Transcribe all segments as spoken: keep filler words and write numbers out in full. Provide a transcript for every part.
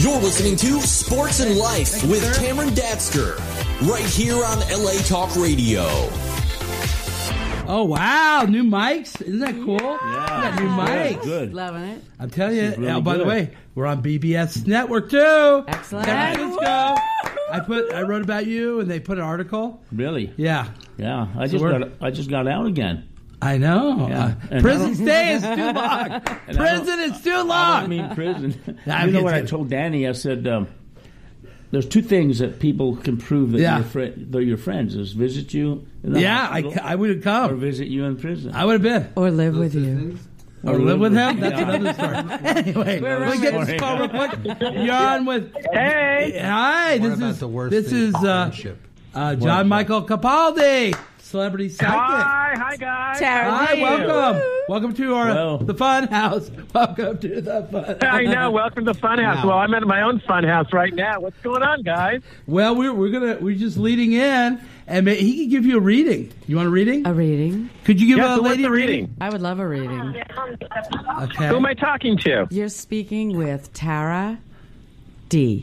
You're listening to Sports and Life with Cameron Datsker, right here on L A Talk Radio. Oh, wow. New mics. Isn't that cool? Yeah. New mics. Good. Loving it. I'm telling you. Really oh, by good. the way, we're on B B S Network, too. Excellent. San Francisco. I put. I wrote about you, and they put an article. Really? Yeah. Yeah. I So just we're- got I just got out again. I know. Yeah. Uh, And prison I don't- stay is too long. Prison is too I long. don't mean prison. I'm You know what I kidding. told Danny? I said, um, there's two things that people can prove that Yeah. you're fri- they're your friends: is visit you in the Yeah, I, hospital I would have or come. visit you in prison. I would have been. Or live with you. Or live with him? Yeah. That's another story. Anyway, We're let me get this running. call real quick. You're on with. Hey. Hi, What this about is the worst this thing is in uh, friendship? uh, John Michael Capaldi, celebrity psychic. Hi, hi guys. Tara Hi, Lee. welcome. Welcome to our Well. the fun house. Welcome to the fun house. I know. Welcome to Funhouse. Wow. Well, I'm at my own Funhouse right now. What's going on, guys? Well, we're we're gonna we're just leading in, and ma- he can give you a reading. You want a reading? A reading. Could you give Yeah, a so what's lady the a reading? I would love a reading. Okay. Who am I talking to? You're speaking with Tara D.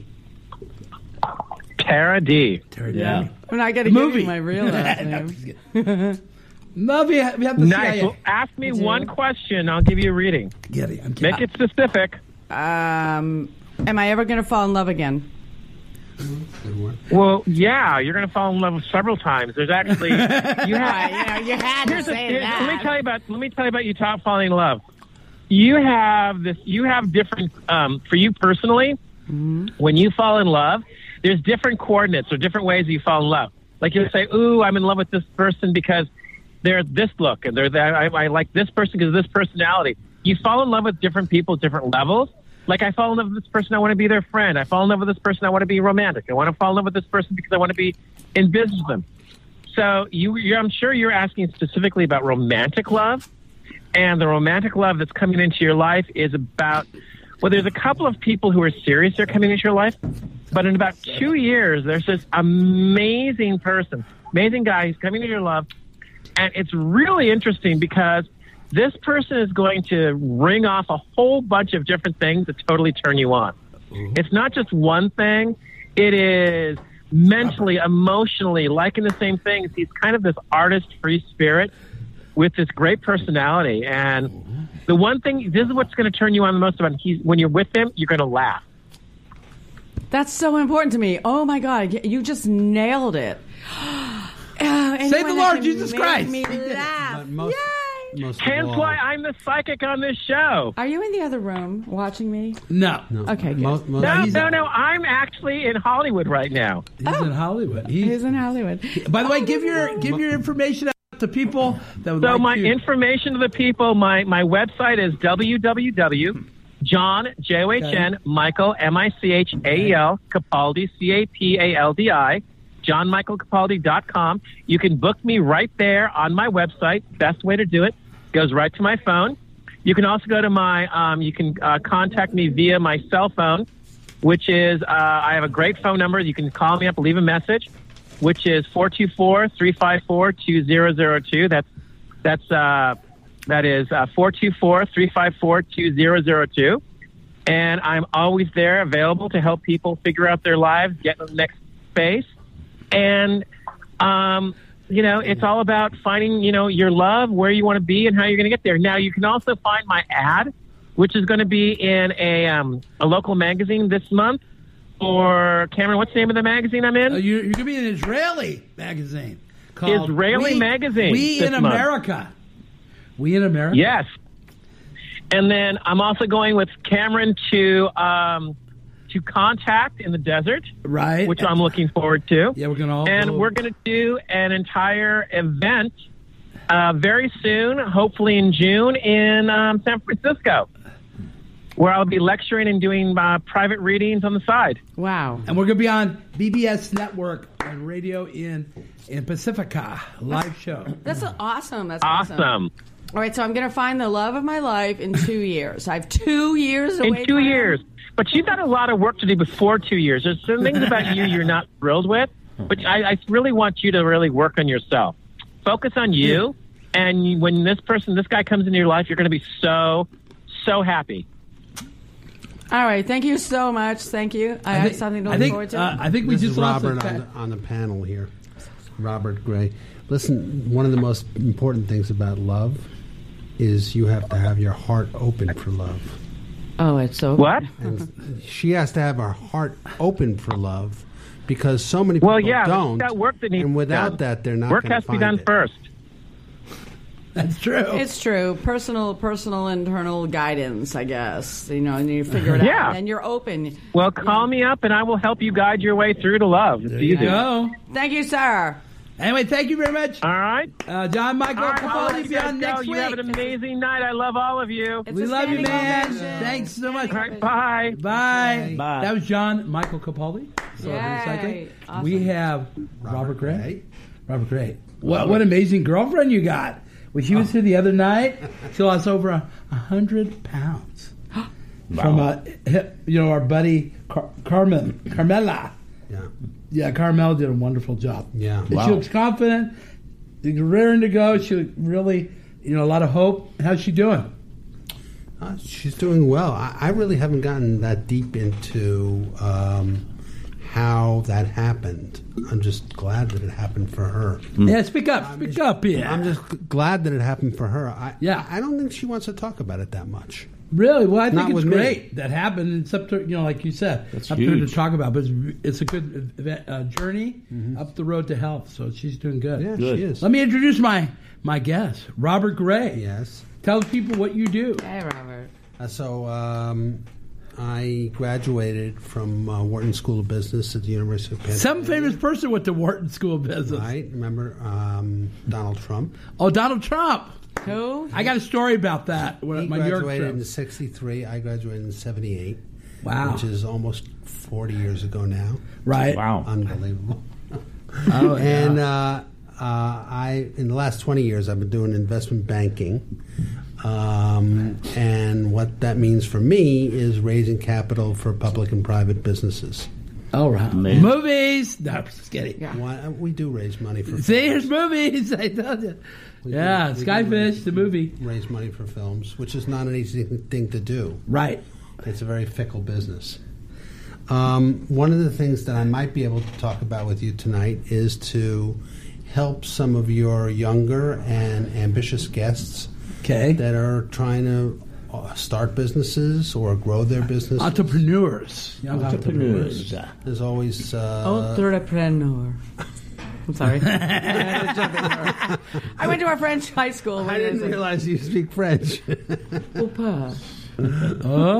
Tara D. Yeah. When I got to Movie. give you my real last name. No, we have, we have the Nice. C I A. Well, ask me Do. one question. I'll give you a reading. Get it. I'm kidding. Make it specific. Um, am I ever going to fall in love again? Well, yeah, you're going to fall in love several times. There's actually you have. you know, you had to Here's the, say here- that. let me tell you about. Let me tell you about you top falling in love. You have this. You have different. Um, for you personally, when you fall in love, there's different coordinates or different ways that you fall in love. Like you'll say, "Ooh, I'm in love with this person because they're this look, and they're that. I, I like this person because of this personality." You fall in love with different people at different levels. Like I fall in love with this person, I want to be their friend. I fall in love with this person, I want to be romantic. I want to fall in love with this person because I want to be in business with them. So you, you're, I'm sure you're asking specifically about romantic love, and the romantic love that's coming into your life is about. Well, there's a couple of people who are serious that are coming into your life, but in about two years, there's this amazing person, amazing guy who's coming into your love, and it's really interesting because this person is going to ring off a whole bunch of different things that totally turn you on. It's not just one thing. It is mentally, emotionally, liking the same things. He's kind of this artist, free spirit with this great personality. And the one thing, this is what's going to turn you on the most about him. He's, when you're with him, you're going to laugh. That's so important to me. Oh my God, you just nailed it. Oh, Say the anyone Lord that can Jesus make Christ. Me He did it. laugh. But most- Yay! Most of Hence all, why I'm the psychic on this show. Are you in the other room watching me? No. no, Okay, good. Most, most, No, he's- no, no. I'm actually in Hollywood right now. He's in Hollywood. He's, He's in Hollywood. by the way, give your give your information out to people that would So like my to. information to the people, my, my website is w w w dot john J O H N Michael M I C H A E L Capaldi C A P A L D I john michael capaldi dot com. You can book me right there on my website. Best way to do it goes right to my phone. You can also go to my um, you can uh, contact me via my cell phone, which is uh, I have a great phone number. You can call me up, leave a message, which is four two four, three five four, two zero zero two. That's that's uh, that is uh, four two four, three five four, two zero zero two. And I'm always there, available to help people figure out their lives, get to the next phase. And um, you know, it's all about finding, you know, your love, where you want to be, and how you're going to get there. Now, you can also find my ad, which is going to be in a um, a local magazine this month. Or Cameron, what's the name of the magazine I'm in? Uh, you're, you're going to be in an Israeli magazine called Israeli We, magazine We this in month. America. We in America. Yes. And then I'm also going with Cameron to um, to Contact in the Desert, Right. which I'm looking forward to. Yeah, we're going to all. And go- we're going to do an entire event uh, very soon, hopefully in June, in um, San Francisco, where I'll be lecturing and doing uh, private readings on the side. Wow. And we're going to be on B B S Network and radio in in Pacifica live show. That's awesome. That's Awesome. awesome. All right, so I'm going to find the love of my life in two years. I have two years to In wait two for him. years. But you've got a lot of work to do before two years. There's some things about you you're not thrilled with, but I, I really want you to really work on yourself. Focus on you, and you, when this person, this guy comes into your life, you're going to be so, so happy. All right. Thank you so much. Thank you. I, I have think, something to I look think, forward to. uh, I think we This just is lost Robert the on the, on the panel here. Robert Gray. Listen, one of the most important things about love is you have to have your heart open for love. oh, it's so What? And she has to have her heart open for love because so many people Well, yeah, but don't. that work that needs and to be without done. that, they're not Work gonna has to be find done it. first. That's true. It's true. Personal, personal, internal guidance, I guess. You know, and you figure it Yeah. out, and you're open. Well, call me up and I will help you guide your way through to love. It's There you easy. go. Thank you, sir. Anyway, thank you very much. All right. Uh, John Michael All right, I'll Capaldi let will you be guys on go. next You week. have an amazing night. I love all of you. It's We a love you, standing man. ovation. Thanks so much. All right, bye. Bye. Bye. That was John Michael Capaldi. So Yay. a second. Awesome. We have Robert, Robert Gray. Gray. Robert Gray. What, what amazing girlfriend you got. When she was here the other night, she lost over a, a hundred pounds from uh, you know our buddy Car- Carmen Carmela. Yeah. Yeah, Carmel did a wonderful job. Yeah. And Wow. She looks confident, raring to go. She looked really, you know, a lot of hope. How's she doing? Uh, she's doing well. I, I really haven't gotten that deep into um, how that happened. I'm just glad that it happened for her. Yeah, speak up, speak up. Yeah, I'm just g- glad that it happened for her. I, Yeah. I don't think she wants to talk about it that much. really. Well, I think Not it's with me. great that happened. It's up to you know, like you said, That's up to her to huge. talk about. But it's, it's a good event, uh, journey up the road to health. So she's doing good. Yeah, Good. she is. Let me introduce my my guest, Robert Gray. Yes. Tell the people what you do. Hey, Robert. Uh, so um, I graduated from uh, Wharton School of Business at the University of Pennsylvania. Some famous person went to Wharton School of Business. Right? Remember um, Donald Trump? Oh, Donald Trump. Who? I got a story about that. When, He my New York graduated in trip. sixty-three. I graduated in seventy-eight. Wow. Which is almost forty years ago now. Right. Wow. Unbelievable. Oh, And yeah. uh, uh, I, in the last twenty years, I've been doing investment banking. Um, and what that means for me is raising capital for public and private businesses. All right. Amazing. Movies. No, I'm just kidding. Yeah. Why, we do raise money for See, films. here's movies. I told you. We Yeah, do- we do Skyfish, raise- the movie. Raise money for films, which is not an easy thing to do. Right. It's a very fickle business. Um, one of the things that I might be able to talk about with you tonight is to help some of your younger and ambitious guests Okay. that are trying to uh, start businesses or grow their business. Entrepreneurs. Young entrepreneurs. Entrepreneurs. There's always uh, Entrepreneur. I'm sorry. I went to a French high school. I didn't realize you speak French. Opa. Oh!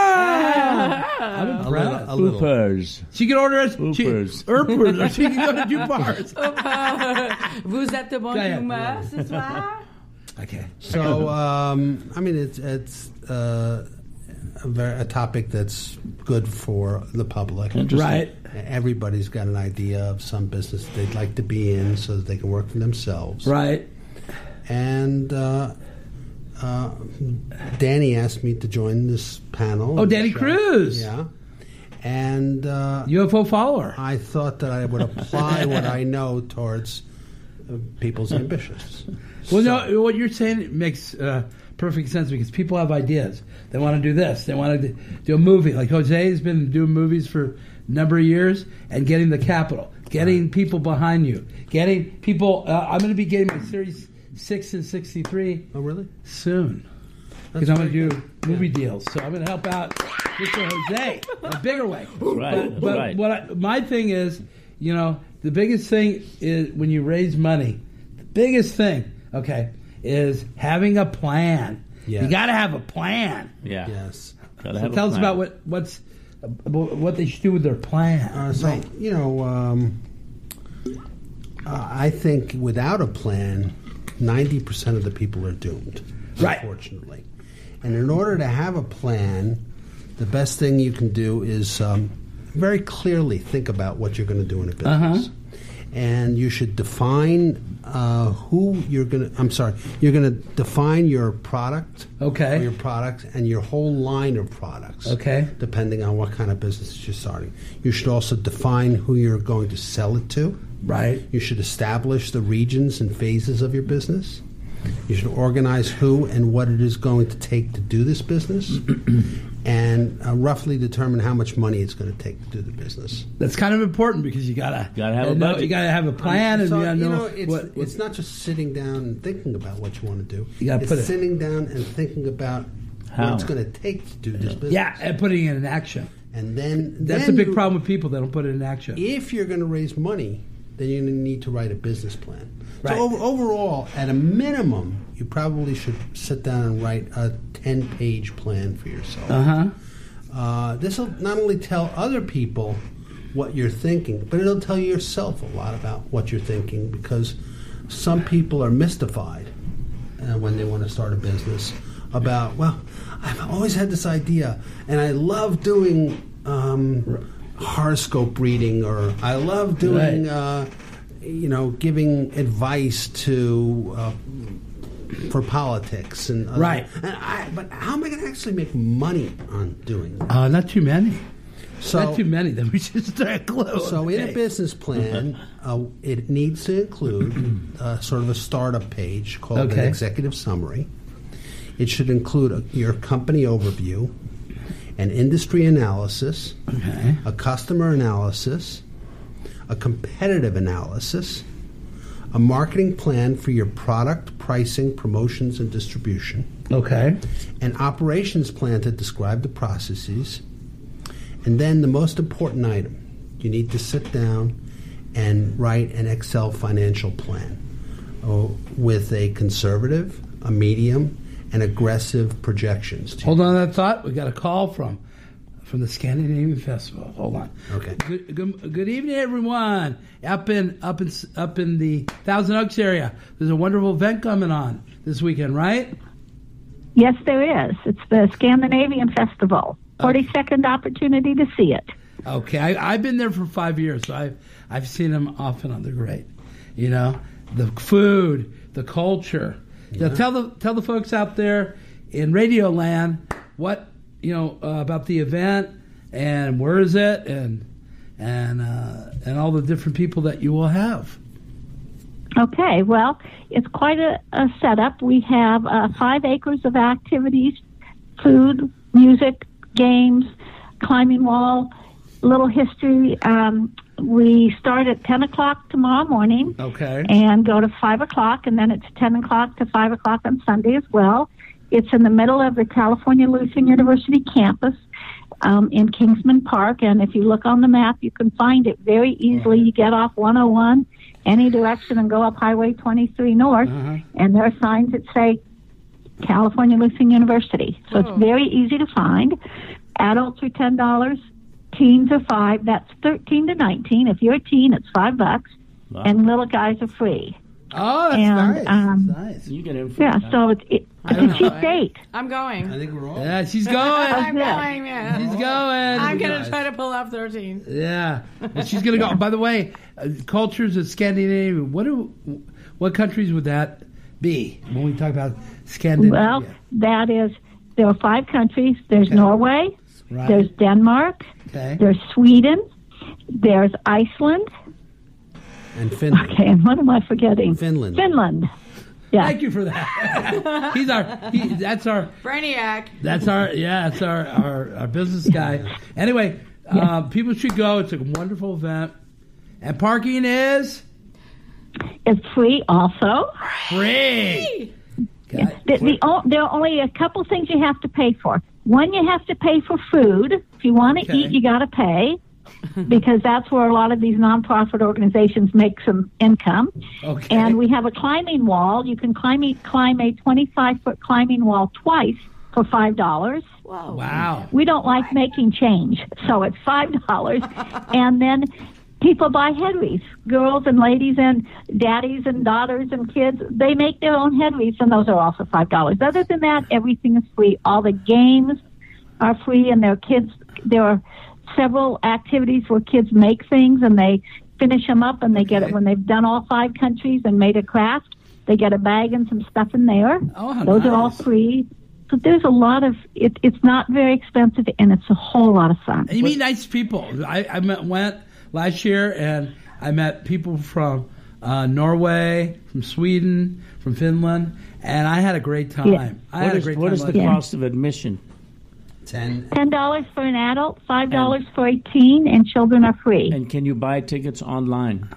I'm a little, impressed. a little. Hoopers. She can order us. She, Oopers. Oopers. Or she can go to two bars. Vous êtes de bonne Go ahead. humeur ce soir? Okay. So, um, I mean, it's it's uh, a, very, a topic that's good for the public. Interesting. Right. Everybody's got an idea of some business they'd like to be in so that they can work for themselves. Right. And uh, uh, Danny asked me to join this panel. Oh, Danny Show. Cruz. Yeah. And uh, U F O follower. I thought that I would apply what I know towards uh, people's ambitions. Well, So- no, what you're saying makes uh, perfect sense because people have ideas. They want to do this. They want to do a movie. Like Jose has been doing movies for a number of years and getting the capital, getting Right. people behind you, getting people. Uh, I'm going to be getting my Series six and sixty-three Oh, really? soon because That's I'm going to very do good. movie deals. So I'm going to help out Mister Jose in a bigger way. Right, But, that's but right. what I, my thing is, you know, the biggest thing is when you raise money, the biggest thing, okay, is having a plan. Yes. You got to have a plan. Yeah. Yes. Gotta So have a tell us plan. about what what's about what they should do with their plan. Uh, so, you know, um, uh, I think without a plan, ninety percent of the people are doomed, Right. unfortunately. And in order to have a plan, the best thing you can do is um, very clearly think about what you're going to do in a business. Uh-huh. And you should define uh, who you're going to, I'm sorry, you're going to define your product, Okay. or your product, and your whole line of products. Okay. Depending on what kind of business you're starting. You should also define who you're going to sell it to. Right. You should establish the regions and phases of your business. You should organize who and what it is going to take to do this business, and uh, roughly determine how much money it's going to take to do the business. That's kind of important because you gotta Gotta have a know, budget. you gotta have a plan, and So, you gotta you know, know, it's, what, what- it's not just sitting down and thinking about what you want to do. You gotta it's put it- sitting down and thinking about How? what it's going to take to do this business. yeah, and putting it in action. And then That's then the big you- problem with people that don't put it in action. If you're going to raise money, then you're going to need to write a business plan. Right. So ov- overall, at a minimum, you probably should sit down and write a ten-page plan for yourself. Uh-huh. Uh, this will not only tell other people what you're thinking, but it'll tell yourself a lot about what you're thinking, because some people are mystified uh, when they want to start a business about, well, I've always had this idea, and I love doing um, horoscope reading, or I love doing, Right. uh, you know, giving advice to uh, for politics and other- Right. And I, but how am I going to actually make money on doing that? Uh, not too many. So, not too many. Then we should start close. so in a business plan, uh, it needs to include uh, sort of a startup page called Okay. an executive summary. It should include a, your company overview, an industry analysis, Okay. a customer analysis, a competitive analysis, a marketing plan for your product, pricing, promotions, and distribution, Okay. an operations plan to describe the processes, and then the most important item, you need to sit down and write an Excel financial plan uh, with a conservative, a medium, and aggressive projections. to- Hold on to that thought. We got a call from from the Scandinavian Festival. Hold on. Okay. Good, good, good evening, everyone. Up in up in up in the Thousand Oaks area, there's a wonderful event coming on this weekend, right? Yes, there is. It's the Scandinavian Festival. forty-second opportunity to see it. Okay, I, I've been there for five years, so I've I've seen them off and on. They're great. You know, the food, the culture. Now, tell the tell the folks out there in Radio Land what you know uh, about the event and where is it and and uh, and all the different people that you will have. Okay, well, it's quite a, a setup. We have uh, five acres of activities, food, music, games, climbing wall, little history. Um, we start at ten o'clock tomorrow morning. Okay. And go to five o'clock, and then it's ten o'clock to five o'clock on Sunday as well. It's in the middle of the California Lutheran University campus um, in Kingsman Park, and if you look on the map, you can find it very easily. You get off one oh one any direction and go up Highway twenty-three North, Uh-huh. and there are signs that say California Lutheran University. So Oh. it's very easy to find. Adults are ten dollars. Teens are five. That's thirteen to nineteen. If you're a teen, it's five bucks. Wow. And little guys are free. Oh, that's And, nice. um, That's nice. You get in for Yeah, that. so it's, it, I it's don't a know. cheap date. I'm going. I think we're all. Yeah, she's going. I'm good. going, man. She's going. I'm going guys. to try to pull off thirteen. Yeah, well, she's gonna go. By the way, uh, cultures of Scandinavia. What do, what countries would that be when we talk about Scandinavia? Well, that is, there are five countries. There's Okay. Norway, right. there's Denmark, okay. there's Sweden, there's Iceland. And Finland. Okay, and what am I forgetting? Finland. Finland. Yeah. Thank you for that. He's our. He, that's our. Brainiac. That's our. Yeah, that's our our, our business guy. Anyway, uh, people should go. It's a wonderful event, and parking is It's free also. free. Yeah. The, the, o- there are only a couple things you have to pay for. One, you have to pay for food. If you want to Okay. eat, you got to pay. Because that's where a lot of these nonprofit organizations make some income. Okay. And we have a climbing wall. You can climb a, climb a twenty-five foot climbing wall twice for five dollars. Whoa. Wow. We don't like making change, so it's five dollars. And then people buy head wreaths. Girls and ladies and daddies and daughters and kids, they make their own head wreaths, and those are also five dollars. Other than that, everything is free. All the games are free, and there are kids. There are several activities where kids make things, and they finish them up, and they get it when they've done all five countries and made a craft. They get a bag and some stuff in there. Oh, how Those are all nice. free. So there's a lot of it. It's not very expensive, and it's a whole lot of fun. And you meet nice people. I, I met, went last year, and I met people from uh, Norway, from Sweden, from Finland, and I had a great time. Yeah. I What had is, a great what time. is the last- Yeah. cost of admission? Ten. Ten dollars for an adult, five dollars for a teen, and children are free. And can you buy tickets online?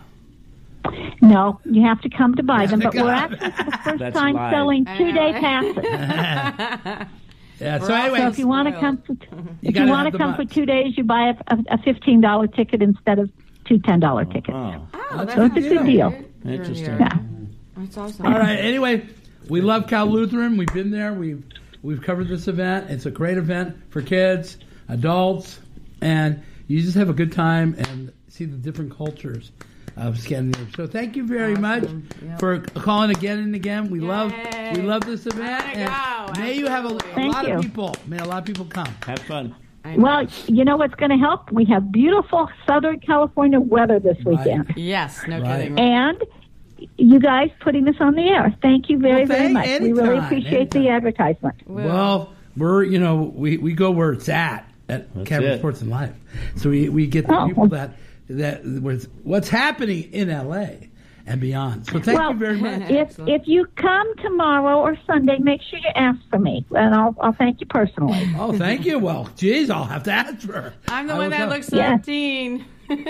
No, you have to come to buy them. to But we're come. actually for the first That's time live. selling I two know, day right? passes. Yeah, so We're all anyway, So if you want to spoiled. come, for, if gotta you want have to the come for bucks. two days, you buy a, a, a fifteen dollar ticket instead of two ten dollar tickets. Oh, Oh, That's So it's a good deal. interesting. Yeah. That's awesome. all right. Anyway, we love Cal Lutheran. We've been there. We've we've covered this event. It's a great event for kids, adults, and you just have a good time and see the different cultures of Scandinavia. So thank you very much Yep. for calling again and again. We love Yay. we love this event. Gotta And go. may you have a, a Thank lot you. of people. May a lot of people come. Have fun. I know. Well, you know what's going to help? We have beautiful Southern California weather this Right. weekend. Yes, no Right. kidding. And you guys putting this on the air. Thank you very, Well, very thank- much. We really anytime, appreciate the anytime. advertisement. Well, we're you know we, we go where it's at at That's Cameron it. Sports and Life, so we, we get the Oh. people that that with what's happening in L A and beyond. So thank well, you very much. if if you come tomorrow or Sunday, make sure you ask for me, and I'll I'll thank you personally. Oh, thank you. Well, geez, I'll have to ask for her. I'm the I one will that come. looks Yeah. thirteen.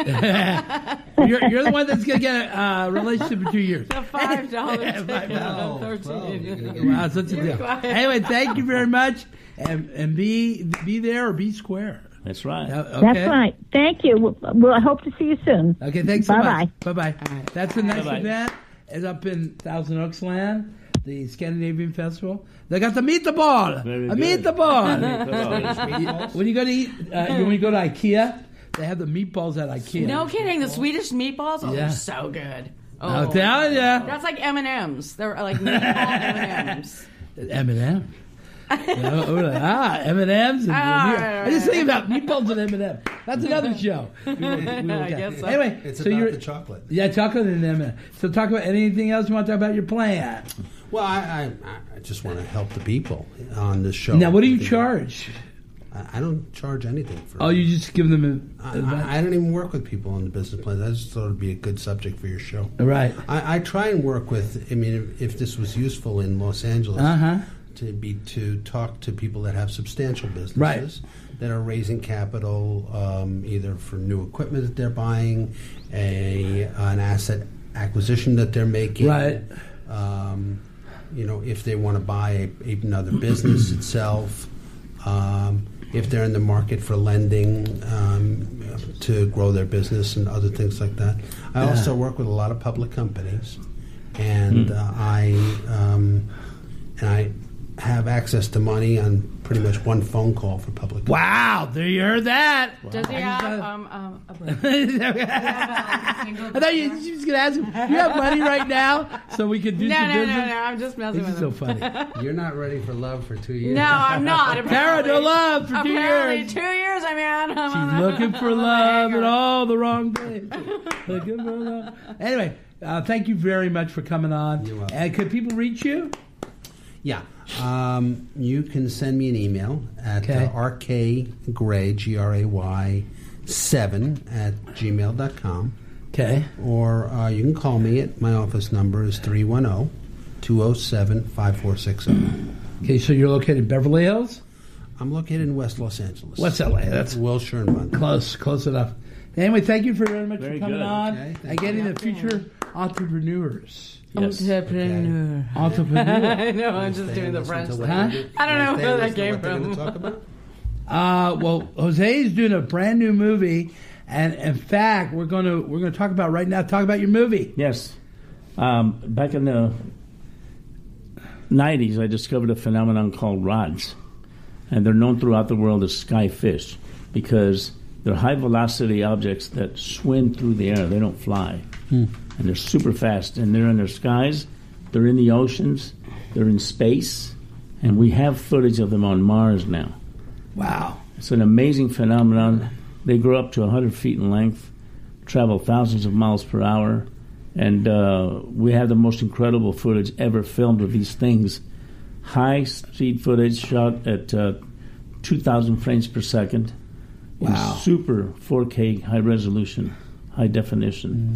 you're, you're the one that's going to get a uh, relationship in two years. The five dollar Yeah, ticket. five Oh, I'm thirteen. Wow, such a deal. quiet. Anyway, thank you very much, and and be be there or be square. That's right. Uh, okay? That's right. Thank you. We'll, we'll I hope to see you soon. Okay, thanks so Bye-bye. much. Bye bye. right. That's the next Bye-bye. event. Is up in Thousand Oaks Land, the Scandinavian Festival. They got the meatball. Very a good. meatball. When you go to eat, uh, when you go to IKEA, they have the meatballs at IKEA. No kidding. The Swedish meatballs, oh, Yeah. they're so good. Oh, I'll tell ya. That's like M and M's. They're like meatball M and M's. M and M. Ah, M and M's. Ah, I just think about meatballs and M and M. That's another show. We will, we will I get. guess so. Anyway, It's so about you're the chocolate. yeah, chocolate and M and M. So talk about anything else you want to talk about your plan. Well, I, I, I just want to help the people on this show. Now, what do you charge? I, I don't charge anything for Oh, it. you just give them a, I, advice? I, I don't even work with people on the business plan. I just thought it'd be a good subject for your show. Right. I, I try and work with. I mean, if, if this was useful in Los Angeles, Uh huh. to be to talk to people that have substantial businesses Right. that are raising capital, um, either for new equipment that they're buying, a an asset acquisition that they're making, Right. Um, you know, if they want to buy a, another business itself, um, if they're in the market for lending um, to grow their business and other things like that. I Yeah. also work with a lot of public companies, and uh, I um, and I have access to money on pretty much one phone call for public. Wow, there you heard that. Does he I have just, uh, um, um, a break? I thought you, you was going to ask him, you have money right now so we could do No, some no, no, business? no. I'm just messing This is with so him. funny. You're not ready for love for two years. No, I'm not. Tara, apparently. no love for two Apparently, years. two years. I mean, I'm She's on looking a- for I'm on a love hanger. in all the wrong places. Looking for love. Anyway, uh, thank you very much for coming on. You're welcome. And could people reach you? Yeah. Um, you can send me an email at Okay. uh, rkgray, G R A Y, seven at gmail dot com. Okay. Or uh, you can call me at my office number is three one zero, two zero seven, five four six zero. Okay, so you're located in Beverly Hills? I'm located in West Los Angeles. West L A. That's Wilshire and Bundy. close, close enough. Anyway, thank you for very much Very for coming good. on Okay, thank and getting the future entrepreneurs. Yes. Entrepreneur. Entrepreneur. I know. I'm just doing the French thing. Huh? I don't know Stay where that listening to came what they're from. gonna talk about? Uh, well, Jose is doing a brand new movie, and in fact, we're going to we're going to talk about right now. Talk about your movie. Yes. Um, back in the nineties, I discovered a phenomenon called rods. And they're known throughout the world as sky fish because they're high-velocity objects that swim through the air. They don't fly. And they're super fast. And they're in their skies. They're in the oceans. They're in space. And we have footage of them on Mars now. Wow. It's an amazing phenomenon. They grow up to one hundred feet in length, travel thousands of miles per hour, and uh, we have the most incredible footage ever filmed of these things. High-speed footage shot at uh, two thousand frames per second Wow. in super four K high resolution, high definition.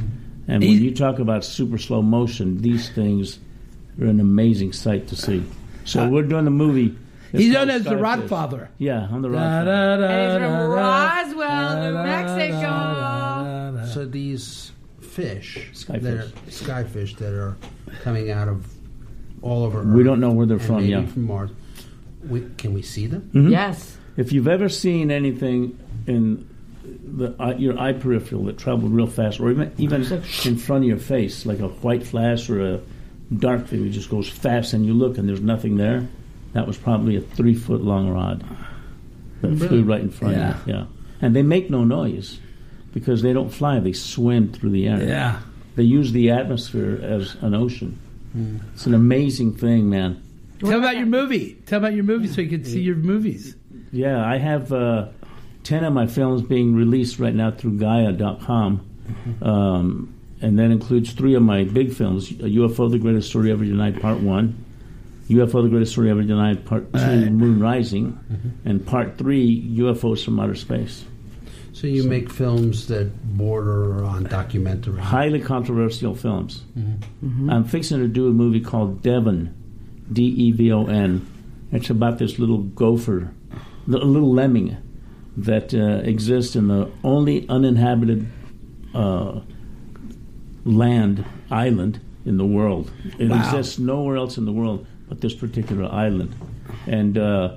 And when you talk about super slow motion, these things are an amazing sight to see. So we're doing the movie. He's known as the Rodfather. Yeah, I'm the Da, Rodfather. da, da, And he's da, from da, Roswell, New da, Mexico. da, da, da. So these fish, Skyfish. that are, skyfish that are coming out of all over Earth. We don't know where they're and from, maybe yeah. from Mars. We, can we see them? Mhm. Yes. If you've ever seen anything in the eye, your eye peripheral that traveled real fast, or even even in front of your face, like a white flash or a dark thing that just goes fast, and you look and there's nothing there, that was probably a three foot long rod that flew right in front Yeah. of you. Yeah, and they make no noise because they don't fly; they swim through the air. Yeah. They use the atmosphere as an ocean. It's an amazing thing, man. Tell about your movie. Tell about your movie so you can see your movies. Yeah, I have uh, ten of my films being released right now through Gaia dot com. Um, and that includes three of my big films, U F O, The Greatest Story Ever Denied, Part one, U F O, The Greatest Story Ever Denied, Part two, Right. Moon Rising, and Part three, U F Os from Outer Space. So you make films that border on documentary. Highly controversial films. I'm fixing to do a movie called Devon, D E V O N. It's about this little gopher, a little lemming that uh, exists in the only uninhabited uh, land, island in the world. It Wow. exists nowhere else in the world but this particular island. And uh,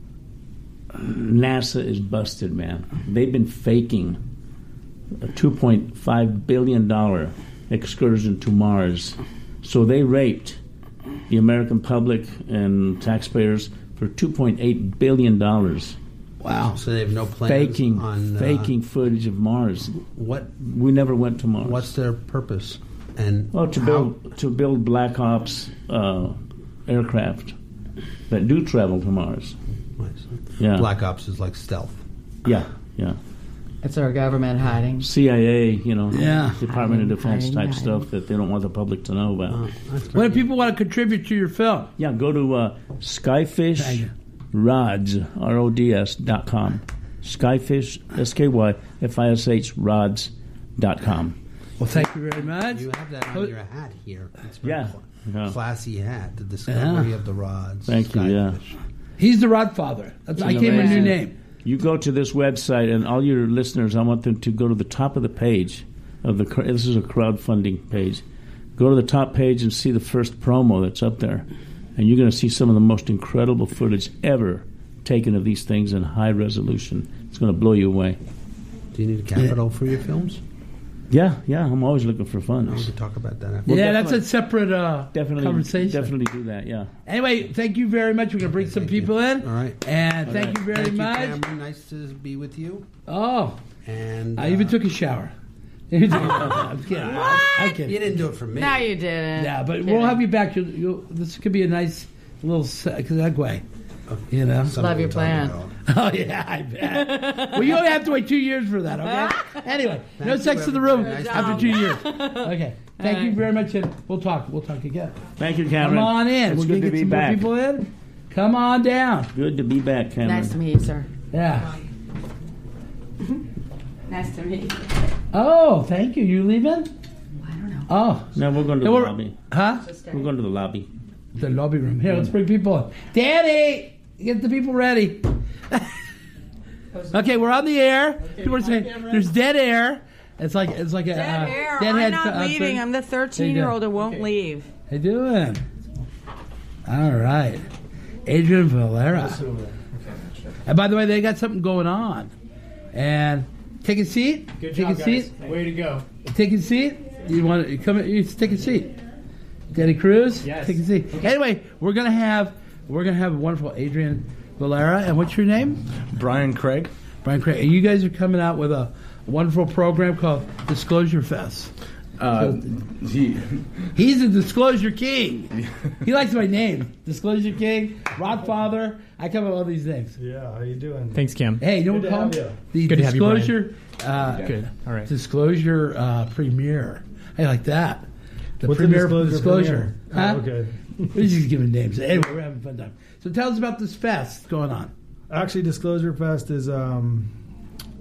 NASA is busted, man. They've been faking a two point five billion dollars excursion to Mars. So they raped the American public and taxpayers for two point eight billion dollars. Wow. So they have no plans Faking, on uh, faking footage of Mars. What? We never went to Mars. What's their purpose? And Well, to how- build to build Black Ops uh, aircraft that do travel to Mars. Yeah. Black Ops is like stealth. Yeah, yeah. It's our government hiding. C I A, you know, Yeah. Department of Defense Hiding, type hiding. stuff that they don't want the public to know about. What if people want to contribute to your film? Yeah, go to uh, Skyfish Rods, R O D S dot com. Skyfish, S K Y F I S H Rods dot com. Well, thank you very much. You have that on your hat here. It's a very Yeah. cl- Yeah. classy hat. The discovery Yeah. of the rods. Thank you, yeah. Skyfish. He's the Rodfather. That's, I gave him a new Amazing. name. You go to this website, and all your listeners, I want them to go to the top of the page of the. cr- This is a crowdfunding page. Go to the top page and see the first promo that's up there, and you're going to see some of the most incredible footage ever taken of these things in high resolution. It's going to blow you away. Do you need a capital for your films? Yeah, yeah. I'm always looking for We funds. could talk about that after. Well, yeah, that's definitely- a separate uh, Definitely, conversation. definitely do that. Yeah. Anyway, thank you very much. We're going to bring some Thank you. people in. All right. And thank you very Thank you, much. Cameron. Nice to be with you. Oh, And I even uh, took a shower. I'm kidding. I'm kidding. You didn't do it for me. No, you didn't. Yeah, but Kidding. we'll have you back. You'll, you'll, this could be a nice little se- segue. You know? Something Love your we'll talk plan. about. Oh, yeah, I bet. Well, you only have to wait two years for that, okay? Anyway, no you, sex in the room everybody. Nice after job. two years. Okay. Thank you very much, and we'll talk. We'll talk again. Thank you, Cameron. Come on in. It's We're good gonna to get be some back. more people in. Come on down. Good to be back, Cameron. Nice to meet you, sir. Yeah. Nice to meet you. Oh, thank you. You leaving? I don't know. Oh. No, we're going to Yeah, the we're- lobby. Huh? We're going to the lobby. The lobby room. Here, let's bring people in. Danny, get the people ready. Okay, we're on the air. People are saying there's dead air. It's like it's like a Dead uh, air. deadhead I'm not co- uh, leaving. thing. I'm the thirteen-year-old who won't leave. How you doing? All right, Adrian Valera. And by the way, they got something going on. And take a seat. Good take job, a guys. seat. Way to go. Take a seat. You want to come? You take a seat. Danny Cruz. Yes. Take a seat. Anyway, we're gonna have we're gonna have a wonderful Adrian Valera. And what's your name? Brian Craig. Brian Craig. And you guys are coming out with a wonderful program called Disclosure Fest. Uh, he, He's a Disclosure King. He likes my name, Disclosure King, Rodfather. I come up with all these names. yeah, how you doing? Thanks, Cam. Hey, you know what Good we to call have him? you. The Good to have you, Brian. Disclosure. uh, Good. All right. Disclosure uh, Premiere. I like that. The What's the Premiere Disclosure Disclosure. Premiere? Huh? Oh, okay. We're just giving names. Anyway, we're having a fun time. So tell us about this fest going on. Actually, Disclosure Fest is um,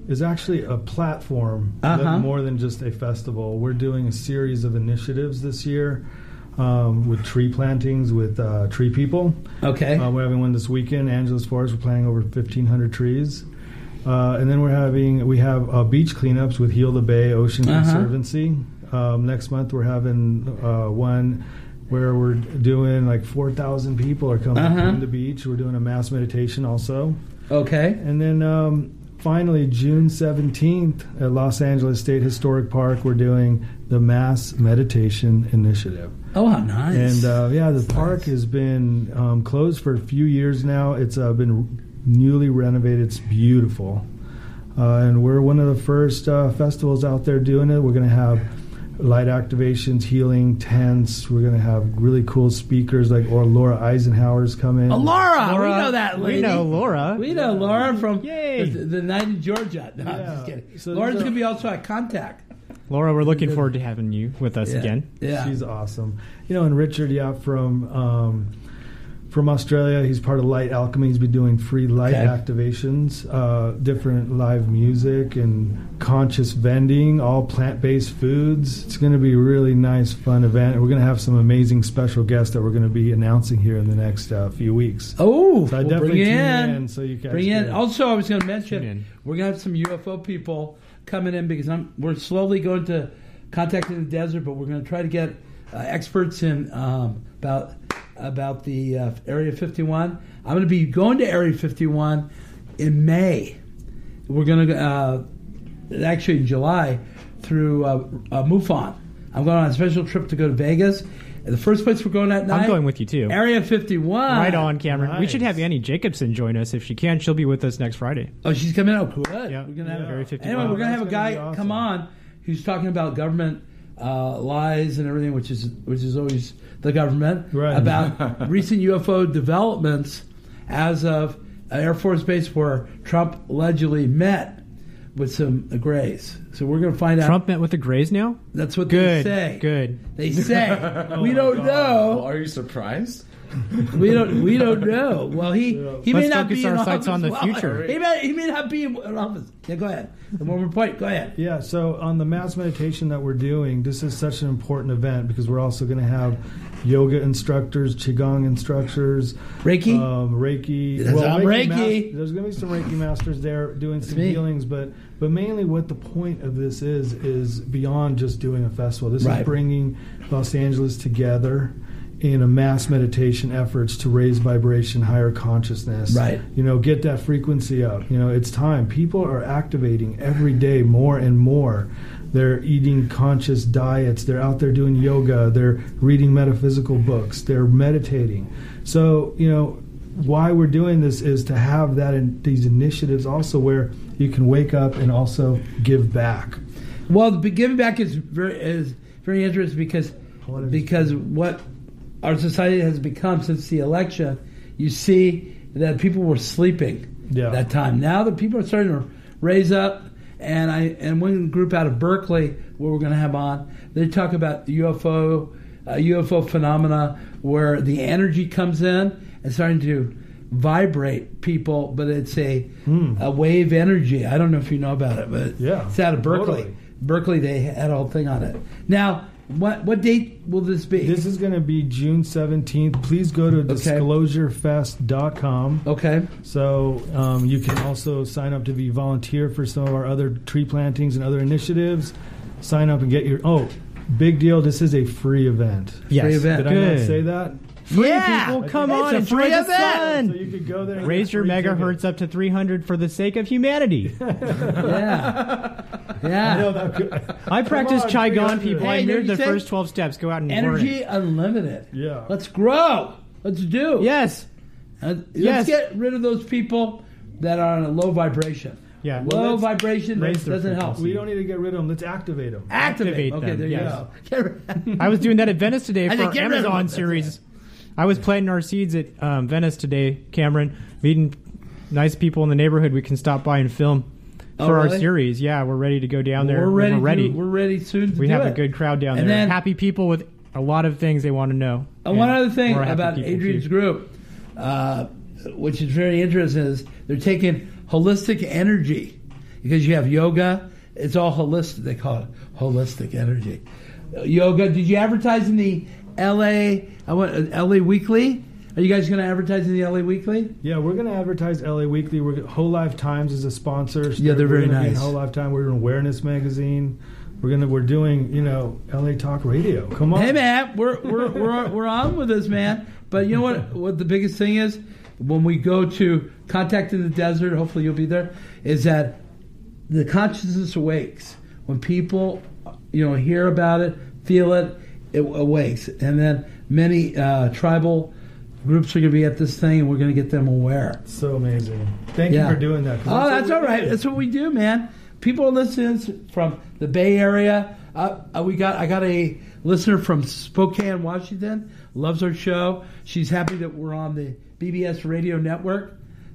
is actually a platform, Uh-huh. that more than just a festival. We're doing a series of initiatives this year um, with tree plantings with uh, tree people. Okay. Uh, we're having one this weekend, Angeles Forest. We're planting over fifteen hundred trees. Uh, and then we're having we have uh, beach cleanups with Heal the Bay Ocean Uh-huh. Conservancy. Um, next month we're having uh, one where we're doing like four thousand people are coming Uh-huh. to the beach. We're doing a mass meditation also. Okay. And then um, finally, June seventeenth at Los Angeles State Historic Park, we're doing the Mass Meditation Initiative. Oh, how nice. And uh, yeah, the park has been um, closed for a few years now. It's uh, been newly renovated. It's beautiful. Uh, and we're one of the first uh, festivals out there doing it. We're going to have light activations, healing tents. We're going to have really cool speakers like or Laura Eisenhower's coming. Oh, Laura, Laura, we know that lady. We know Laura. We know Laura from Yay. the, the night in Georgia. No, I'm Yeah. just kidding. So Laura's these are- going to be also at Contact. Laura, we're looking forward to having you with us Yeah. again. Yeah. She's awesome. You know, and Richard, yeah, from um, from Australia, he's part of Light Alchemy. He's been doing free light Okay. activations, uh, different live music, and conscious vending, all plant-based foods. It's going to be a really nice, fun event. And we're going to have some amazing special guests that we're going to be announcing here in the next uh, few weeks. Oh, So I well, definitely bring tune in. in so you guys Bring in. can- Also, I was going to Tune mention in. we're going to have some U F O people coming in because I'm we're slowly going to Contact in the Desert, but we're going to try to get uh, experts in um, about about the uh, Area fifty-one. I'm going to be going to Area fifty-one in May. We're going to uh, actually in July through uh, uh, MUFON. I'm going on a special trip to go to Vegas. And the first place we're going that night. I'm going with you too. Area fifty-one. Right on, Cameron. We Nice. should have Annie Jacobson join us if she can. She'll be with us next Friday. Oh, she's coming out. Good. Yeah. We're gonna have Yeah. Area fifty-one. Anyway, we're gonna have a That's gonna guy be awesome. come on who's talking about government uh, lies and everything, which is which is always the government Right. about recent U F O developments as of an Air Force Base where Trump allegedly met with some uh, Greys. So we're gonna find out. Trump met with the Greys now? That's what Good. they say. Good. They say we don't Well, know. are you surprised? We don't. We don't know. Well, he he may Let's not focus be in our office. sights on the well, future. He may, he may not be in office. Yeah, go ahead. The one more point. Go ahead. Yeah, so on the mass meditation that we're doing, this is such an important event because we're also going to have yoga instructors, Qigong instructors, Reiki? um, Reiki. That's all Reiki. mas- there's going to be some Reiki masters there doing some me. healings, but but mainly what the point of this is is beyond just doing a festival. This Right. is bringing Los Angeles together in a mass meditation efforts to raise vibration, higher consciousness. Right. You know, get that frequency up. You know, it's time. People are activating every day more and more. They're eating conscious diets. They're out there doing yoga. They're reading metaphysical books. They're meditating. So, you know, why we're doing this is to have that in these initiatives also where you can wake up and also give back. Well, the giving back is very is very interesting because What is- because what our society has become since the election, you see that people were sleeping Yeah. that time. Now that people are starting to raise up, and I and one group out of Berkeley, where we're going to have on, they talk about the U F O, uh, U F O phenomena, where the energy comes in and starting to vibrate people, but it's a Hmm. a wave energy. I don't know if you know about it, but Yeah, it's out of Berkeley. totally. Berkeley, they had a whole thing on it. Now, what what date will this be? This is going to be June seventeenth. Please go to disclosure fest dot com. Okay. So um, you can also sign up to be volunteer for some of our other tree plantings and other initiatives. Sign up and get your... Oh, big deal. This is a free event. Yes. Free event. Did I Good. not say that? Free Yeah. people, come It's on, a enjoy free the event. So sun. you could go there and Raise get your free megahertz tickets. up to three hundred for the sake of humanity. Yeah. Yeah. I know that could- I practice on, Qigong three hundred. people. Hey, I you know mirrored what the you say? first twelve steps. Go out and Energy learn unlimited. Yeah. Let's grow. Let's do. it. Yes. Uh, Yes. Let's get rid of those people that are on a low vibration. Yeah. Low let's vibration raise their doesn't help. frequency. We don't need to get rid of them. Let's activate them. Activate. Activate Okay, them, there yes. you go. Get rid- I was doing that at Venice today I for said, our get rid of them. Amazon That's series. I was planting our seeds at um, Venice today, Cameron, meeting nice people in the neighborhood we can stop by and film Oh, for really? our series. Yeah, we're ready to go down there. We're ready. We're ready. To, we're ready soon. To we do have it. a good crowd down And there. then- Happy people with a lot of things they want to know. And one other thing more happy about people, Adrian's too. group, uh, which is very interesting, is they're taking holistic energy. because you have yoga. It's all holistic. They call it holistic energy. Yoga. Did you advertise in the L A I want L A Weekly? Are you guys going to advertise in the L A Weekly? Yeah, we're going to advertise L A Weekly. We're Whole Life Times is a sponsor. So yeah, they're we're very gonna be in nice. Whole Life Time. We're in Awareness Magazine. We're gonna we're doing you know L A Talk Radio. Come on. Hey man, we're we're we're we're on with this, man. But you know what? What the biggest thing is when we go to Contact in the Desert. Hopefully you'll be there. Is that the consciousness awakes when people you know hear about it, feel it, it awakes, and then many uh, tribal groups are going to be at this thing, and we're going to get them aware. So amazing. Thank Yeah. you for doing that. 'cause Oh, that's what all we right. do. That's what we do, man. People are listening from the Bay Area. Uh, uh, we got I got a listener from Spokane, Washington. Loves our show. She's happy that we're on the B B S radio network.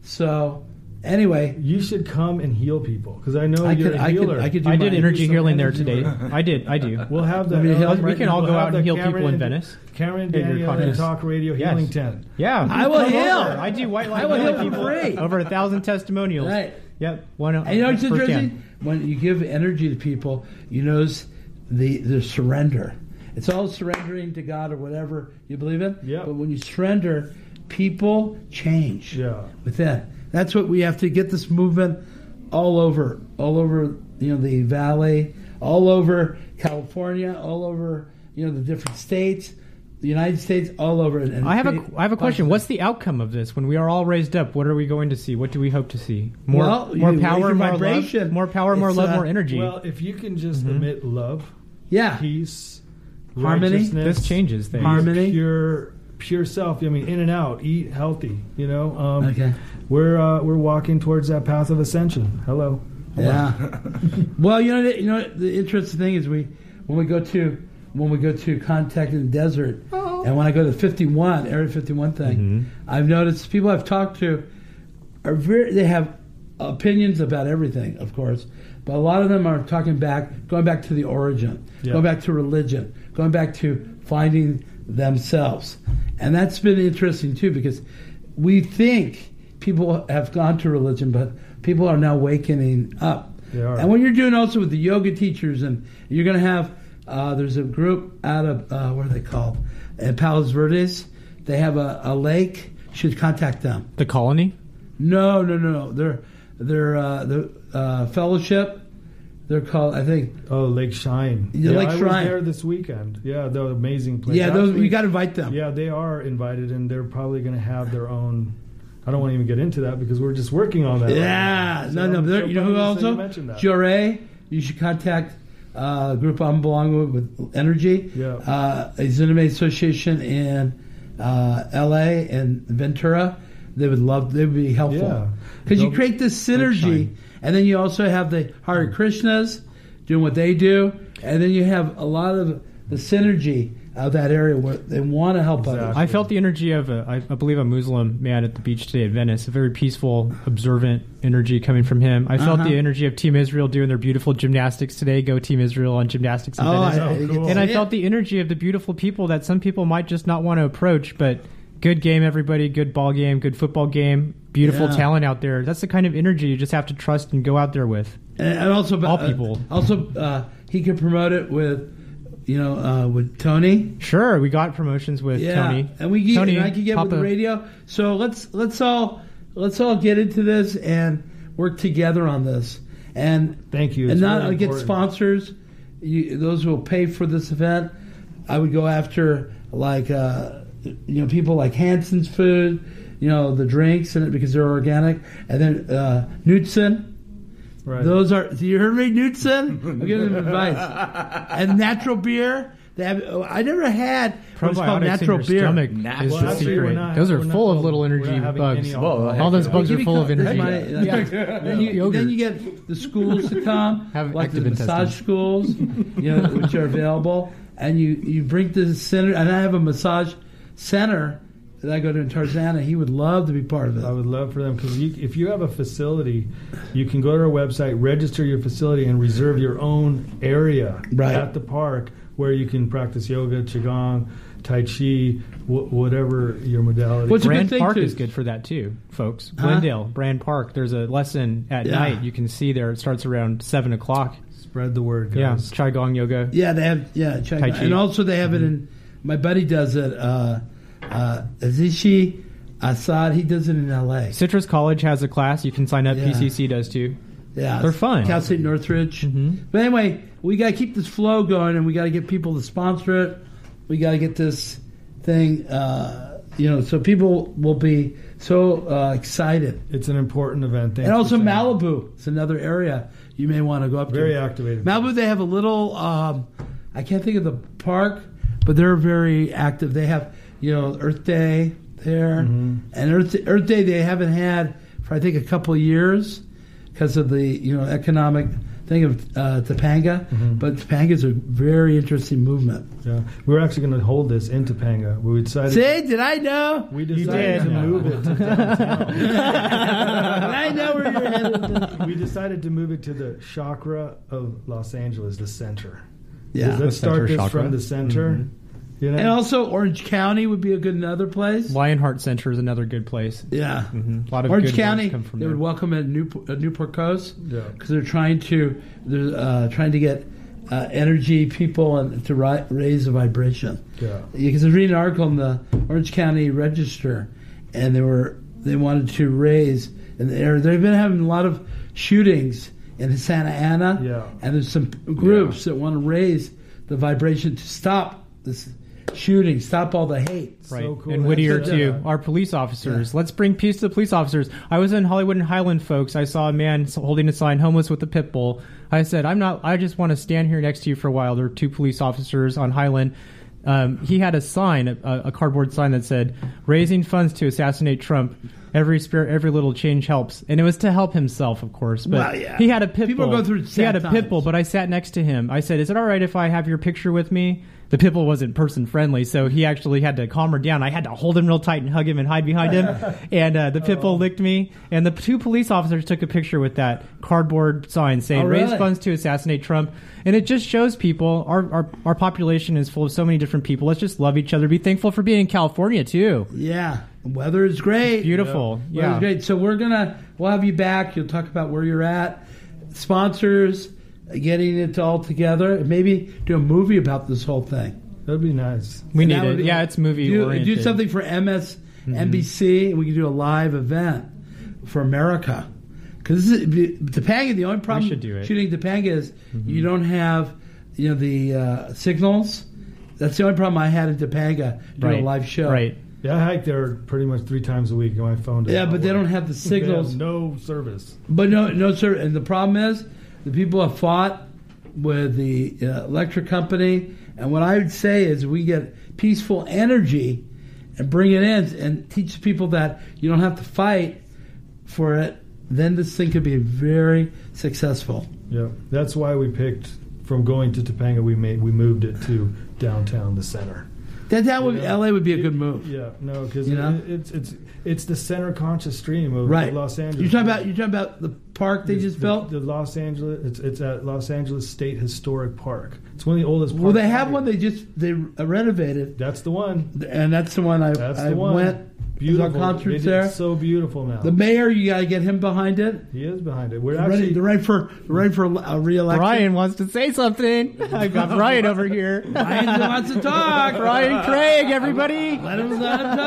So, anyway, You should come and heal people because I know I you're could- a I could- healer. I could do I my- did energy some healing there energy today. work. I did. I do. We'll have the. Want me to heal? uh, We can all we'll go have out the and heal Cameron people in and- Venice. Cameron Hey, your Daniel and comments. Talk Radio Yes. Healing Tent. Yeah, I will Come heal. over. I do white light I will healing heal for people. free. Over a thousand testimonials. Right. Yep. One. and you know what's firsthand. interesting? When you give energy to people, you notice the the surrender. It's all surrendering to God or whatever you believe in. Yeah. But when you surrender, people change. Yeah. Within. That's what we have to get this movement all over, all over, you know, the valley, all over California, all over, you know, the different states, the United States, all over. And, and I have a create I have a question. positive- What's the outcome of this? When we are all raised up, what are we going to see? What do we hope to see? More Well, more you raise power, your more vibration. love, more power, more It's, love, uh, more energy. Well, if you can just Mhm. emit love, yeah, peace, Harmony. righteousness, This changes things. be Harmony. pure, pure self. I mean, in and out, eat healthy. You know, um, Okay. we're uh, we're walking towards that path of ascension. Hello. Yeah. Well, you know, the, you know, the interesting thing is we when we go to when we go to Contact in the Desert, and when I go to fifty-one, Area fifty-one thing, Mhm. I've noticed people I've talked to are very they have opinions about everything, of course, but a lot of them are talking back, going back to the origin, Yeah. going back to religion, going back to finding themselves, and that's been interesting too because we think people have gone to religion, but people are now wakening up. They are. And what you're doing also with the yoga teachers, and you're going to have, uh, there's a group out of, uh, what are they called? In Palos Verdes. They have a, a lake. You should contact them. The colony. No, no, no, no. They're, they're, uh, the uh, fellowship. They're called, I think. Oh, Lake Shine. Yeah, Lake I Shrine. was there this weekend. Yeah, they're an amazing place. Yeah, those, Actually, you got to invite them. Yeah, they are invited, and they're probably going to have their own. I don't want to even get into that because we're just working on that. right Yeah, now. So no, no. I'm They're, so you know who proud that you also? mentioned that. Jure. You should contact uh, a group I'm belonging with, with Energy. Yeah. Uh, a Zenome Association in uh, L A and Ventura. They would love. They would be helpful Yeah. because you They'll- create this synergy, shine. and then you also have the Hare Krishnas doing what they do, and then you have a lot of the synergy of that area where they want to help others. Exactly. I felt the energy of, a, I, I believe, a Muslim man at the beach today at Venice. A very peaceful, observant energy coming from him. I felt Uh-huh. the energy of Team Israel doing their beautiful gymnastics today. Go Team Israel on gymnastics in Oh, Venice. I- Oh, cool. And I Yeah. felt the energy of the beautiful people that some people might just not want to approach, but good game, everybody. Good ball game, good football game, beautiful Yeah. talent out there. That's the kind of energy you just have to trust and go out there with. and, and also All uh, people. Also, uh, he could promote it with, you know, uh, with Tony. Sure, we got promotions with Yeah, Tony. and we get, Tony, and I can get with Papa. the radio. So let's let's all let's all get into this and work together on this. And Thank you. and It's not really get important. sponsors. You, those who will pay for this event. I would go after like uh, you know people like Hanson's Food, you know the drinks and because they're organic, and then uh, Knudsen. Right. Those are. You heard me, Knudsen? I'm giving them advice. And natural beer. They have, I never had what's called Probiotics natural in your beer. stomach Natural. is Well, the actually, secret. we're not- Those are we're not- full of little we're energy not having bugs. any Well, alcohol. All those Yeah. bugs Give are me full of co- that's energy. my- Yeah. then, you, Yogurt. then you get the schools to come, Have like the active massage intestines. schools, you know, which are available, and you you bring to the center. And I have a massage center that I go to in Tarzana. He would love to be part of it. I would love for them because you, if you have a facility, you can go to our website, register your facility, and reserve your own area Right. at the park where you can practice yoga, qigong, Tai Chi, wh- whatever your modality. What's a good Brand thing Park to- is good for that too, folks. Huh? Glendale, Brand Park. There's a lesson at Yeah. night. You can see there. It starts around seven o'clock. Spread the word, Yeah, guys. Qigong yoga. Yeah, they have yeah, check Tai it out. Chi. And also they have it in. My buddy does it. Uh, uh, Azishi Assad, he does it in L A. Citrus College has a class. You can sign up. Yeah. P C C does too. Yeah, They're fun. Cal State Northridge. Mhm. But anyway, we got to keep this flow going, and we got to get people to sponsor it. We got to get this thing, uh, you know, so people will be so uh, excited. It's an important event. Thanks And also for saying. Malibu, it's another area you may want to go up Very to. activated. Malibu, they have a little, um, I can't think of the park, but they're very active. They have, you know, Earth Day there. Mhm. And Earth, Earth Day they haven't had for, I think, a couple of years because of the, you know, economic thing of uh, Topanga. Mhm. But Topanga's a very interesting movement. Yeah. We were actually going to hold this in Topanga. We decided. See, did I know? We You decided did. to move it to downtown. I know where you're headed. We decided to move it to the chakra of Los Angeles, the center. Yeah. Let's The start center this chakra. from the center. Mhm. You know? And also Orange County would be a good another place. Lionheart Center is another good place. Yeah. Mhm. A lot of Orange good County, words come from they there. would welcome at Newport, at Newport Coast Yeah. because they're trying to they're uh, trying to get uh, energy people and to ri- raise the vibration. Yeah. Because I was reading an article in the Orange County Register, and they were they wanted to raise and they're, they've been having a lot of shootings in Santa Ana, Yeah. and there's some groups that want to raise the vibration to stop this shooting, stop all the hate. Right. So cool. And Whittier, That's- too. yeah. Our police officers. Yeah. Let's bring peace to the police officers. I was in Hollywood and Highland, folks. I saw a man holding a sign, homeless with a pit bull. I said, I'm not, I just want to stand here next to you for a while. There were two police officers on Highland. Um, he had a sign, a, a cardboard sign that said, raising funds to assassinate Trump. Every spirit, every little change helps. And it was to help himself, of course. But Well, yeah. he had a pit People bull. go through he had a sad pit bull, times. but I sat next to him. I said, is it all right if I have your picture with me? The pit bull wasn't person friendly, so he actually had to calm her down. I had to hold him real tight and hug him and hide behind him. And uh, the pit bull licked me. And the two police officers took a picture with that cardboard sign saying, Oh, raise really? funds to assassinate Trump. And it just shows people, our, our, our population is full of so many different people. Let's just love each other. Be thankful for being in California, too. Yeah, weather is great. Beautiful. Weather's Yeah. great. So we're gonna we'll have you back. You'll talk about where you're at, sponsors, getting it all together, and maybe do a movie about this whole thing. That'd be nice. We And need that would it. be- Yeah, it's movie Do, oriented. do something for M S N B C, and we can do a live event for America. Because Topanga, the only problem should do it. shooting Topanga is you don't have, you know, the uh, signals. That's the only problem I had in Topanga doing Right. a live show. Right. Yeah, I hike there pretty much three times a week, and my phone does Yeah, not but they work. don't have the They have signals. no service. But no, no, sir. And the problem is, the people have fought with the uh, electric company. And what I would say is, we get peaceful energy and bring it in and teach people that you don't have to fight for it. Then this thing could be very successful. Yeah, that's why we picked from going to Topanga. We made we moved it to downtown, the center. That that would You know, L A would be a good move. Yeah, no, because You know? it, it's it's it's the center conscious stream of Right. Los Angeles. You're talking about you're talking about the park they The- just the, built. the Los Angeles. It's it's at Los Angeles State Historic Park. It's one of the oldest. Well, they parks have out one here. they just they renovated, That's the one. and that's the one I That's I the one. went. Beautiful. Saw concerts They did there. So beautiful now. The mayor, you got to get him behind it. he is behind it. We're They're actually ready, they're ready for they're ready for a re-election. Brian wants to say something. I've got Brian over here. Brian wants to talk. Brian Craig, everybody. Let him, let him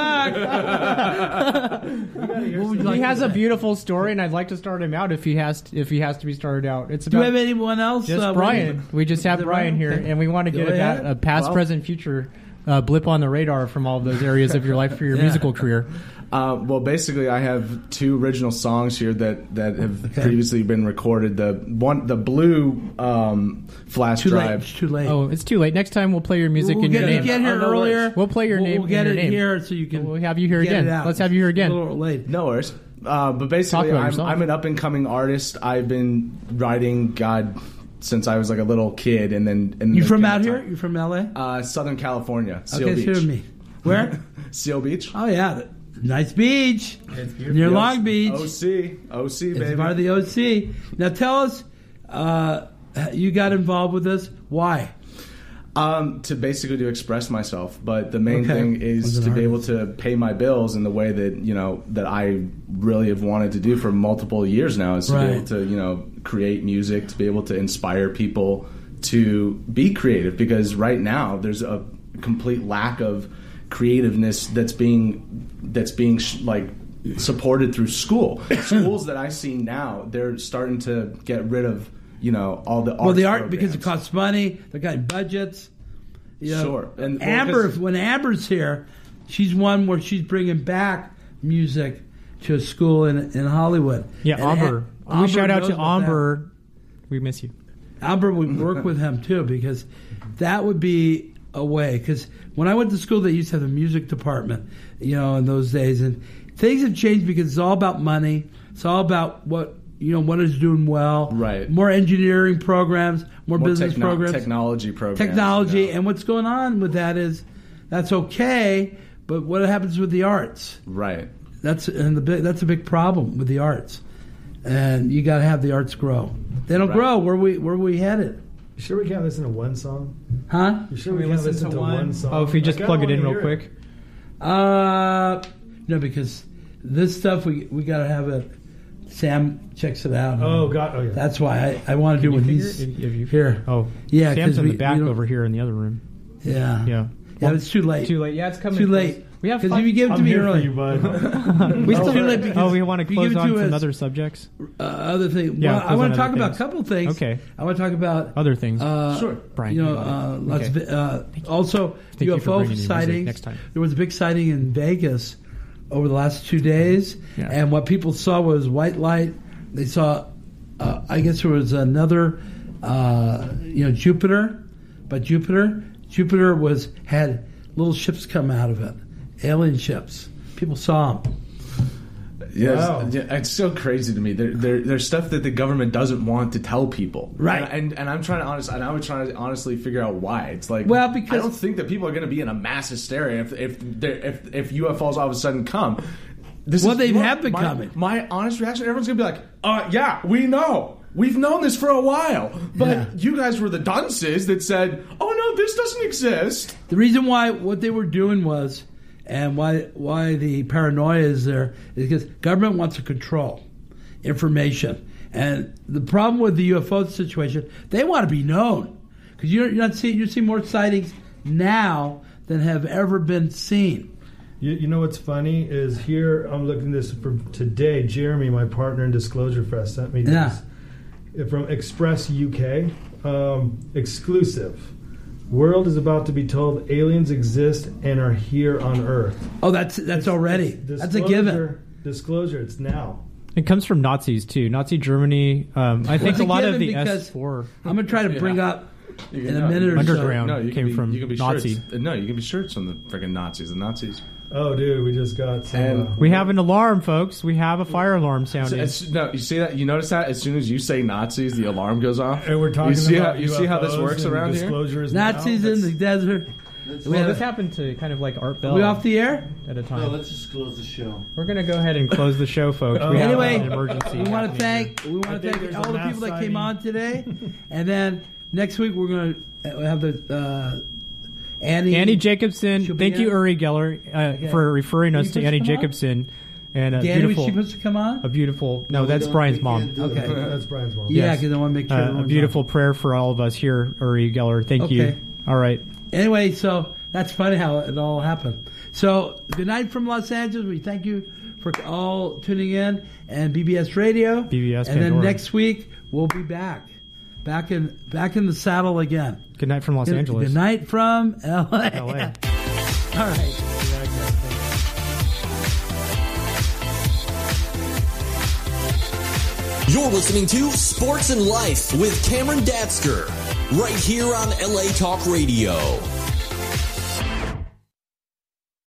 talk. What would you like He to has a say? beautiful story, and I'd like to start him out if he has to, if he has to be started out. It's Do we about have anyone else? just uh, Brian. We just have Is it Brian here, Okay. and we want to Go get ahead. a, a past, Well- present, future uh, blip on the radar from all of those areas of your life for your Yeah. musical career. Uh, well, basically, I have two original songs here that, that have Okay. previously been recorded. The one, the blue um, flash Too late. drive. It's too late. Oh, it's too late. Next time we'll play your music we'll and get, your you name. get here Oh, no earlier. worries. We'll play your We'll- name We'll get and it your name. here so you can. We'll have you here get again. it out. Let's have you here again. It's a little late. No worries. Uh, but basically, about I'm, yourself. I'm an up and coming artist. I've been writing God since I was like a little kid, and then and You then from came out the here? time- You from L A? Uh, Southern California, Seal Okay, Beach. share me. Where? Seal Beach. Oh yeah, nice beach. It's beautiful. Near Yes. Long Beach. O C, O C, It's baby. part of the O C. Now tell us, uh, you got involved with this. Why? Um, to basically to express myself, but the main Okay. thing is Was to an be able artist. to pay my bills in the way that you know that I really have wanted to do for multiple years now. Is to Right. be able to you know create music, to be able to inspire people to be creative. Because right now there's a complete lack of creativeness that's being that's being sh- like supported through school. Schools that I see now, they're starting to get rid of. You know, all the Well, the arts art because it programs. costs money. They got budgets. You know, Sure. And- well, Amber, 'cause- when Amber's here, she's one where she's bringing back music to a school in in Hollywood. Yeah, And Amber. A- We Amber shout out knows to about that. Amber. We miss you. Amber would work with him too because that would be a way. Because when I went to school, they used to have a music department, you know, in those days, and things have changed because it's all about money. It's all about what you know what is doing well. Right. More engineering programs, more, More business techno- programs, technology programs. technology, you know. and what's going on with that is that's okay, but what happens with the arts? Right. That's and the big, that's a big problem with the arts, and you got to have the arts grow. They don't Right. grow. Where we where we headed? You sure we can't listen to one song? Huh? You sure Can we, we can't listen listen to to one? one, song? Oh, if we just I plug it kinda in real wanna hear quick. Uh, no, because this stuff we we got to have it. Sam checks it out. Oh, God. Oh, yeah. That's why I, I want to do Can what you he's figure it? If- if you- here. Oh, Yeah, Sam's 'cause in we- the back we don't- over here in the other room. Yeah, Yeah. yeah. It's too late. Too late. Yeah, it's coming. Too close. late. We have because five- if you give it to I'm me here for early, you, bud. We It's still. too late because Oh, we want to if you close give it on to some us- other subjects. uh, other thing. Yeah, well, I close want on to talk other about a things. couple things. Okay. I want to talk about Other things. Uh, Sure. Brian, You know, you go uh, ahead. Las Okay. Ve- uh, also Thank you U F for O bringing your music sightings. next time. There was a big sighting in Vegas over the last two days, Yeah. and what people saw was white light. They saw, uh, I guess there was another, uh, you know, Jupiter, but Jupiter, Jupiter was had little ships come out of it, alien ships. People saw them. Yeah, Wow. it's, yeah, it's so crazy to me. There, there, there's stuff that the government doesn't want to tell people, Right. And and, and I'm trying to honest, and I was trying to honestly figure out why. It's like, Well, because- I don't think that people are going to be in a mass hysteria if if they're- if if U F Os all of a sudden come. This Well, is, they my- have been my, coming. My honest reaction, everyone's going to be like, "Uh, yeah, we know." We've known this for a while, but Yeah. you guys were the dunces that said, "Oh no, this doesn't exist." The reason why what they were doing was, and why why the paranoia is there, is because government wants to control information. And the problem with the U F O situation, they want to be known because you're, you're not seeing you see more sightings now than have ever been seen. You, you know what's funny is here, I'm looking this from today. Jeremy, my partner in Disclosure Fest, sent me Yeah. this from Express U K. Um, exclusive. World is about to be told aliens exist and are here on Earth. Oh, that's that's already It's that's a given. disclosure- Disclosure, it's now. It comes from Nazis too. Nazi Germany. Um, I think It's a a lot of given the because S four I'm gonna try to bring Yeah. up You in can- a minute or Underground. so. No, you came can be, from you can be Nazi. shirts. No, you can be shirts from the freaking Nazis. The Nazis. Oh, dude, we just got some. And- uh, We have an alarm, folks. We have a fire alarm So sounding. it's, no, you see that? You notice that as soon as you say Nazis, the alarm goes off. and we're talking You see about how you see how this U F Os works and around here? disclosure is Nazis now. in the desert. Well, have- this happened to kind of like Art Bell. Are we off the air? at a time. No, let's just close the show. We're gonna go ahead and close the show, folks. We have Anyway, an emergency. we want to happening thank we want I to think thank there's all a the mass people that sighting. came on today, and then next week we're going to have the uh, Annie Annie Jacobson. She'll be Thank you, in. Uri Geller, uh, for referring Were us you to supposed Annie to come on? Jacobson. And a Danny, was beautiful, she supposed to come on? a beautiful. No, we that's don't- Brian's we mom. can't do Okay. that. That's Brian's mom. Yeah, Yes. because I want to make sure Uh, a everyone's beautiful prayer for all of us here, Uri Geller. Thank you. Okay. All right. on. Anyway, so that's funny how it all happened. So good night from Los Angeles. We thank you for all tuning in and B B S Radio. B B S and then Pandora. next week we'll be back, back in back in the saddle again. Good night from Los Good, Angeles. good night from L A. L A. All right. You're listening to Sports and Life with Cameron Datsker, right here on L A Talk Radio.